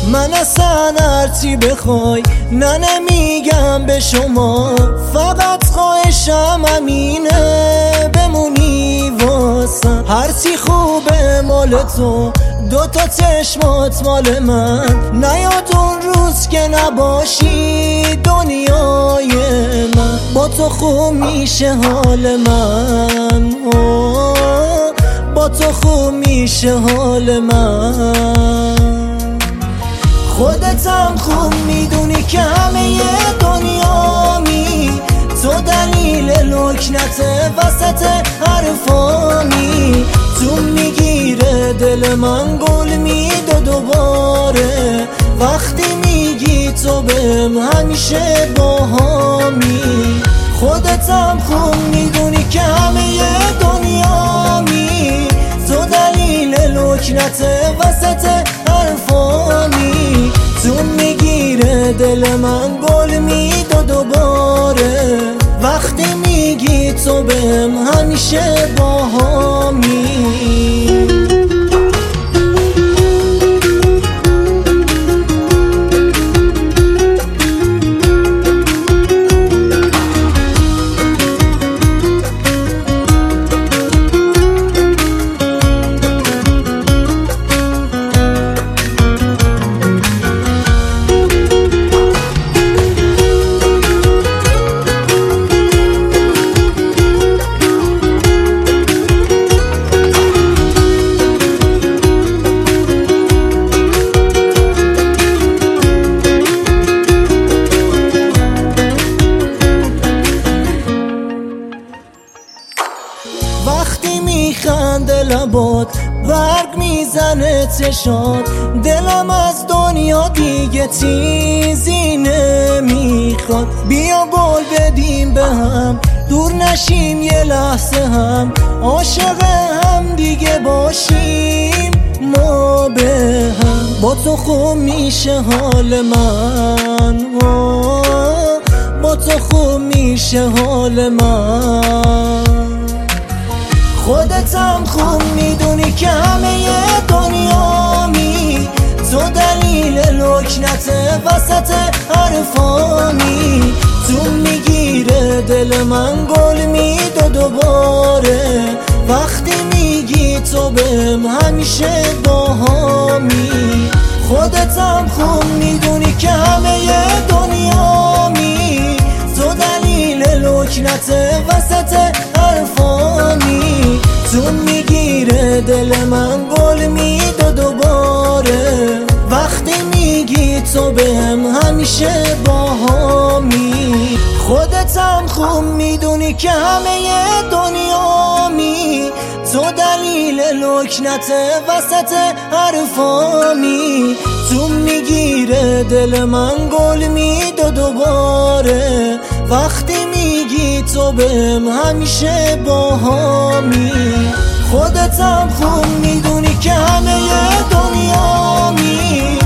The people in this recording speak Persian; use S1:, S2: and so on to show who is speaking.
S1: من اصلا هرچی بخوای نه نمیگم به شما، فقط خواهشم همینه بمونی واسم. هرچی خوبه مال تو، دوتا چشمات مال من، نیاد اون روز که نباشی دنیای من. با تو خوب میشه حال من، با تو خوب میشه حال من. خودتم خوب میدونی که همه دنیامی، تو دلیل لکنت وسط حرفامی. تو میگیره دل من گل میده دوباره، وقتی میگی تو بهم همیشه باهامی. خودتم خوب میدونی که همه دنیامی، تو دلیل لکنت وسط حرفامی. تو میگیره دل من گل میده دوباره، وقتی میگی تو بهم همیشه باهامی. وقتی میخنده لبات برگ میزنه چشات، دلم از دنیا دیگه چیزی نمیخواد. بیا قول بدیم به هم دور نشیم یه لحظه هم، عاشق هم دیگه باشیم ما به هم. با تو خوب میشه حال من، با تو خوب میشه حال من. خودتم خوب میدونی که همه دنیامی، تو دلیل لکنت وسط حرفامی. تو میگیره دل من گل میده دوباره، وقتی میگی تو بهم همیشه باهامی. خودتم خوب میدونی که همه دنیامی، تو دلیل لکنت وسط حرفامی. تو میگیره دل من گل میده دوباره، وقتی میگی تو بهم همیشه باهامی. خودتم خوب میدونی که همه دنیامی، تو دلیل لکنت وسط حرفامی. تو میگیره دل من گل میده دوباره، وقتی میگی تو بهم همیشه باهامی. خودتم خوب میدونی که همه دنیامی،